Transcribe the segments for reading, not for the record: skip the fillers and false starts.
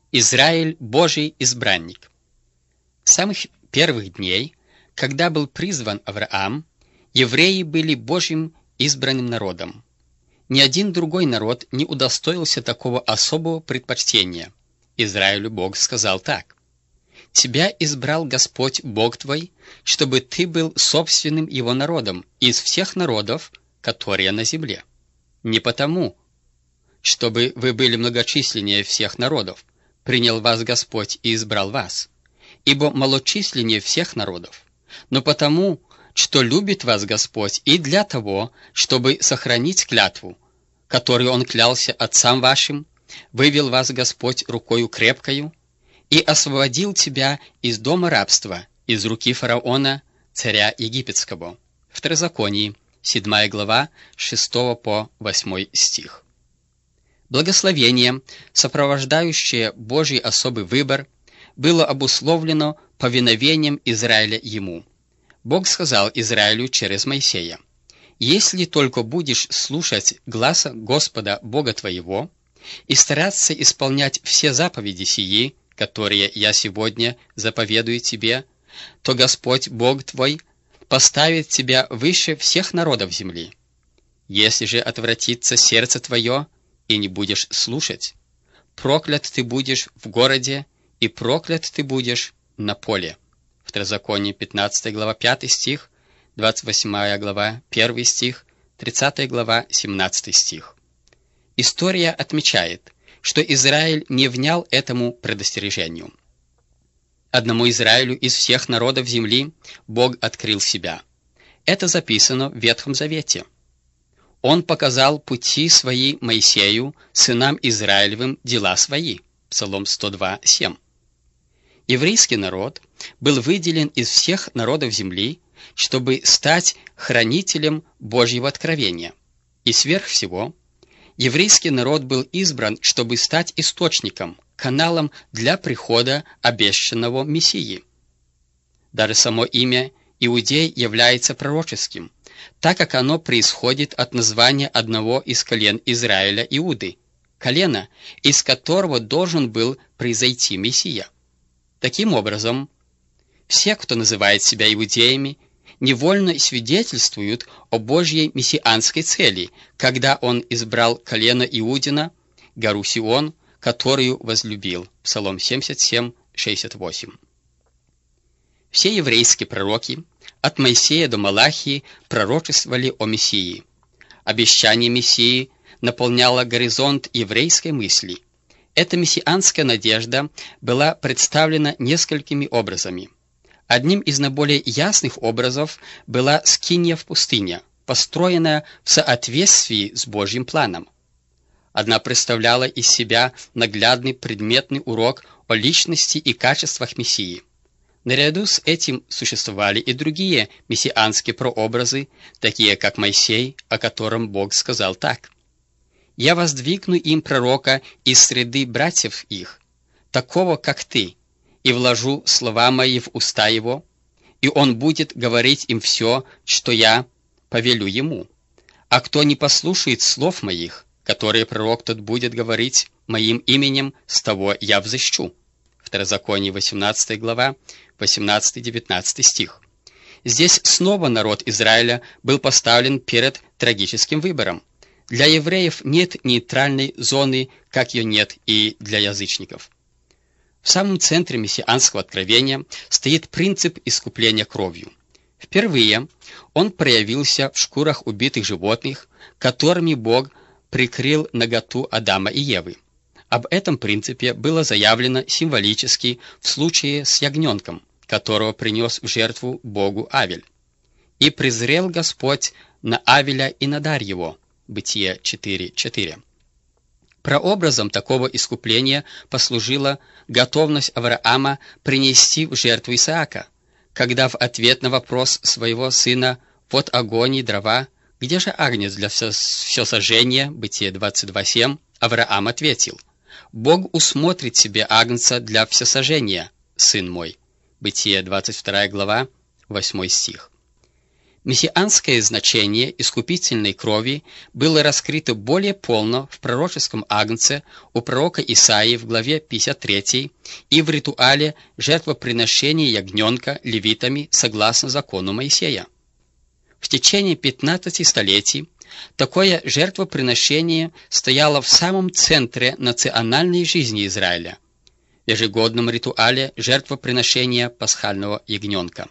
Израиль – Божий избранник. С самых первых дней, когда был призван Авраам, евреи были Божьим избранным народом. Ни один другой народ не удостоился такого особого предпочтения. Израилю Бог сказал так: «Тебя избрал Господь Бог твой, чтобы ты был собственным Его народом из всех народов, которые на земле. Не потому, чтобы вы были многочисленнее всех народов, принял вас Господь и избрал вас, ибо малочисленнее всех народов, но потому, что любит вас Господь, и для того, чтобы сохранить клятву, которую Он клялся отцам вашим, вывел вас Господь рукою крепкою и освободил тебя из дома рабства, из руки фараона, царя египетского». Второзаконие, 7 глава, 6 по 8 стих. Благословение, сопровождающее Божий особый выбор, было обусловлено повиновением Израиля Ему. Бог сказал Израилю через Моисея: «Если только будешь слушать гласа Господа Бога твоего и стараться исполнять все заповеди сии, которые я сегодня заповедую тебе, то Господь Бог твой поставит тебя выше всех народов земли. Если же отвратится сердце твое и не будешь слушать, проклят ты будешь в городе, и проклят ты будешь на поле». Второзаконие, 15 глава, 5 стих, 28 глава, 1 стих, 30 глава, 17 стих. История отмечает, что Израиль не внял этому предостережению. Одному Израилю из всех народов земли Бог открыл себя. Это записано в Ветхом Завете. Он показал пути свои Моисею, сынам Израилевым дела свои. Псалом 102:7. Еврейский народ был выделен из всех народов земли, чтобы стать хранителем Божьего откровения. И сверх всего, еврейский народ был избран, чтобы стать источником, каналом для прихода обещанного Мессии. Даже само имя Иудей является пророческим, так как оно происходит от названия одного из колен Израиля Иуды, колена, из которого должен был произойти Мессия. Таким образом, все, кто называет себя иудеями, невольно свидетельствуют о Божьей мессианской цели, когда Он избрал колено Иудина, гору Сион, которую возлюбил. Псалом 77, 68. Все еврейские пророки, от Моисея до Малахии, пророчествовали о Мессии. Обещание Мессии наполняло горизонт еврейской мысли. Эта мессианская надежда была представлена несколькими образами. Одним из наиболее ясных образов была скиния в пустыне, построенная в соответствии с Божьим планом. Она представляла из себя наглядный предметный урок о личности и качествах Мессии. Наряду с этим существовали и другие мессианские прообразы, такие как Моисей, о котором Бог сказал так: «Я воздвигну им пророка из среды братьев их, такого, как ты, и вложу слова мои в уста его, и он будет говорить им все, что я повелю ему. А кто не послушает слов моих, которые пророк тот будет говорить моим именем, с того я взыщу». Второзаконие, 18 глава, 18-19 стих. Здесь снова народ Израиля был поставлен перед трагическим выбором. Для евреев нет нейтральной зоны, как ее нет и для язычников. В самом центре мессианского откровения стоит принцип искупления кровью. Впервые он проявился в шкурах убитых животных, которыми Бог прикрыл наготу Адама и Евы. Об этом принципе было заявлено символически в случае с ягненком, которого принес в жертву Богу Авель. «И презрел Господь на Авеля и на дар его». Бытие 4:4. Прообразом такого искупления послужила готовность Авраама принести в жертву Исаака, когда в ответ на вопрос своего сына «Вот огонь и дрова, где же агнец для всесожжения?» Бытие 22:7, Авраам ответил: «Бог усмотрит себе агнца для всесожжения, сын мой». Бытие 22 глава, 8 стих. Мессианское значение искупительной крови было раскрыто более полно в пророческом агнце у пророка Исаии в главе 53 и в ритуале жертвоприношения ягненка левитами согласно закону Моисея. В течение 15 столетий такое жертвоприношение стояло в самом центре национальной жизни Израиля, в ежегодном ритуале жертвоприношения пасхального ягненка.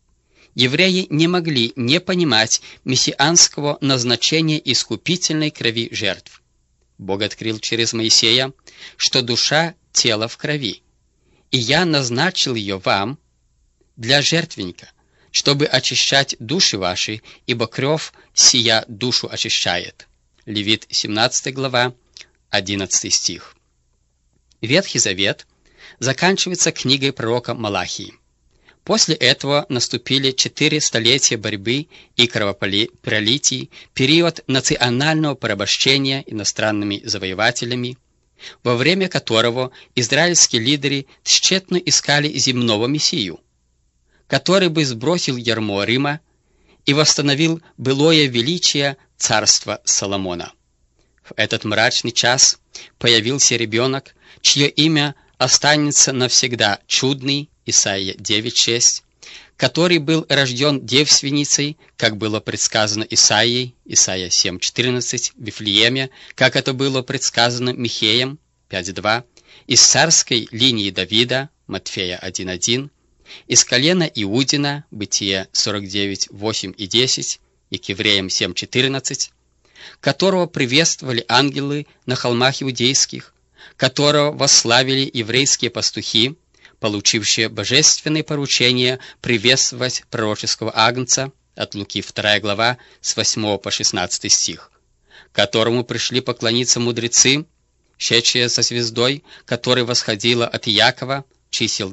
Евреи не могли не понимать мессианского назначения искупительной крови жертв. Бог открыл через Моисея, что душа – тело в крови, и я назначил ее вам для жертвенника, чтобы очищать души ваши, ибо кровь сия душу очищает. Левит 17 глава, 11 стих. Ветхий Завет заканчивается книгой пророка Малахии. После этого наступили 4 столетия борьбы и кровопролитий, период национального порабощения иностранными завоевателями, во время которого израильские лидеры тщетно искали земного мессию, который бы сбросил ярмо Рима и восстановил былое величие царства Соломона. В этот мрачный час появился ребенок, чье имя останется навсегда чудный, Исаия 9:6, который был рожден девственницей, как было предсказано Исаией, Исаия 7:14, в Вифлееме, как это было предсказано Михеем, 5:2, из царской линии Давида, Матфея 1:1, из колена Иудина, Бытие 49:8 и 10, и к Евреям 7:14, которого приветствовали ангелы на холмах иудейских, которого восславили еврейские пастухи, получившие божественное поручение приветствовать пророческого агнца, от Луки 2 глава с 8 по 16 стих, которому пришли поклониться мудрецы, шедшие со звездой, которая восходила от Иакова, чисел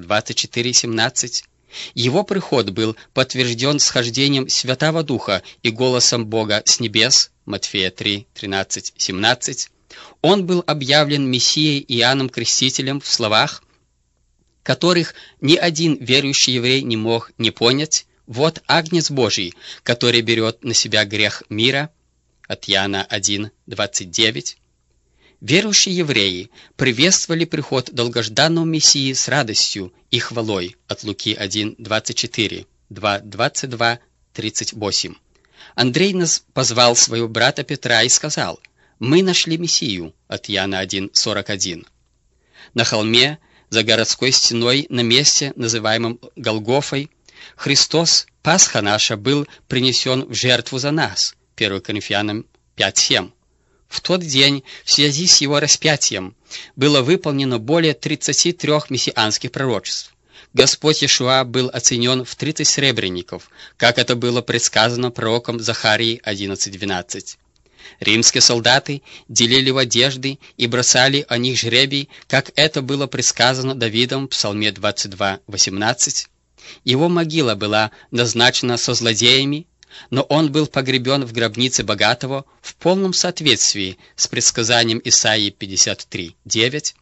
24:17. Его приход был подтвержден схождением Святого Духа и голосом Бога с небес, Матфея 3:13-17. Он был объявлен Мессией Иоанном Крестителем в словах, которых ни один верующий еврей не мог не понять: «Вот Агнец Божий, который берет на себя грех мира», от Иоанна 1:29. Верующие евреи приветствовали приход долгожданного Мессии с радостью и хвалой, от Луки 1:24, 2:22, 38. Андрей позвал своего брата Петра и сказал: «Мы нашли Мессию», от Иоанна 1:41. На холме, за городской стеной, на месте, называемом Голгофой, Христос, Пасха наша, был принесен в жертву за нас, 1 Коринфянам 5:7. В тот день, в связи с его распятием, было выполнено более 33 мессианских пророчеств. Господь Иешуа был оценен в 30 сребреников, как это было предсказано пророком Захарии 11:12. Римские солдаты делили его одежды и бросали о них жребий, как это было предсказано Давидом в Псалме 22:18. Его могила была назначена со злодеями, но он был погребен в гробнице богатого в полном соответствии с предсказанием Исаии 53:9.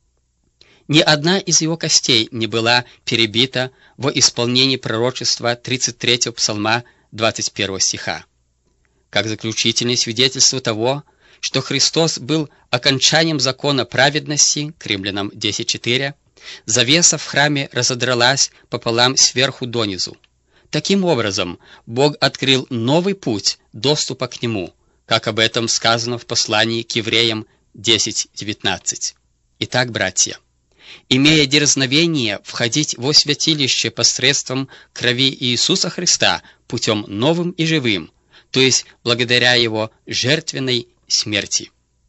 Ни одна из его костей не была перебита во исполнении пророчества 33-го псалма 21 стиха. Как заключительное свидетельство того, что Христос был окончанием закона праведности, к Римлянам 10:4, завеса в храме разодралась пополам сверху донизу. Таким образом, Бог открыл новый путь доступа к Нему, как об этом сказано в послании к Евреям 10:19. Итак, братья, имея дерзновение входить во святилище посредством крови Иисуса Христа путем новым и живым, то есть благодаря Его жертвенной смерти.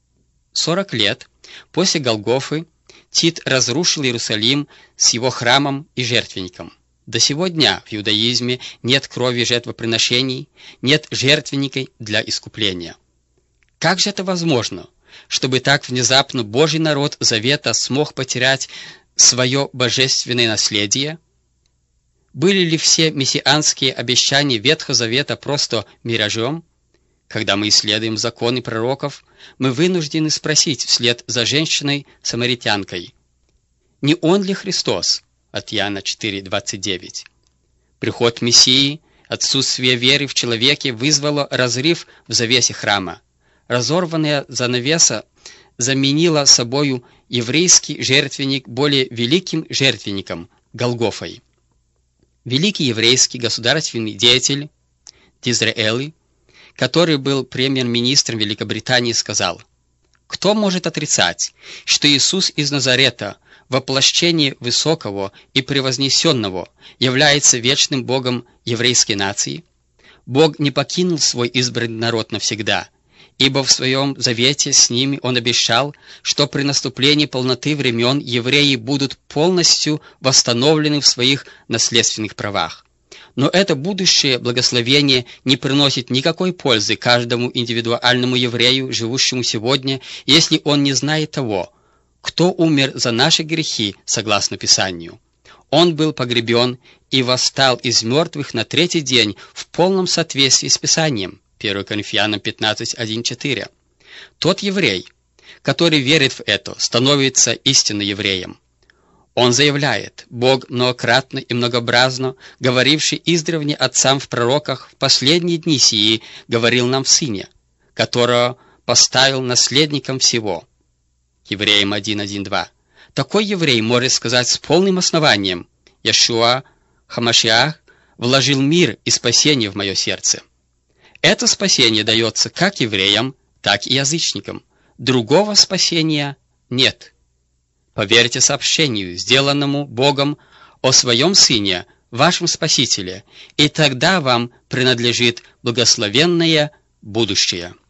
40 лет после Голгофы Тит разрушил Иерусалим с его храмом и жертвенником. До сего дня в иудаизме нет крови жертвоприношений, нет жертвенника для искупления. Как же это возможно, чтобы так внезапно Божий народ Завета смог потерять свое божественное наследие? Были ли все мессианские обещания Ветхого Завета просто миражом? Когда мы исследуем законы пророков, мы вынуждены спросить вслед за женщиной-самаритянкой: не Он ли Христос? От Иоанна 4:29. Приход Мессии Отсутствие веры в человеке вызвало разрыв в завесе храма. Разорванная занавеса заменила собою еврейский жертвенник более великим жертвенником – Голгофой. Великий еврейский государственный деятель Дизраэли, который был премьер-министром Великобритании, сказал: «Кто может отрицать, что Иисус из Назарета, воплощение высокого и превознесенного, является вечным Богом еврейской нации? Бог не покинул свой избранный народ навсегда, ибо в своем завете с ними Он обещал, что при наступлении полноты времен евреи будут полностью восстановлены в своих наследственных правах. Но это будущее благословение не приносит никакой пользы каждому индивидуальному еврею, живущему сегодня, если он не знает того, кто умер за наши грехи, согласно Писанию. Он был погребен и восстал из мертвых на третий день в полном соответствии с Писанием». 1 Коринфянам 15:1-4. Тот еврей, который верит в это, становится истинно евреем. Он заявляет: Бог многократно и многообразно, говоривший издревле отцам в пророках, в последние дни сии говорил нам в Сыне, которого поставил наследником всего. Евреям 1:1-2. Такой еврей может сказать с полным основанием: Иешуа Хамашиах вложил мир и спасение в мое сердце. Это спасение дается как евреям, так и язычникам. Другого спасения нет. Поверьте сообщению, сделанному Богом о Своем Сыне, вашем Спасителе, и тогда вам принадлежит благословенное будущее.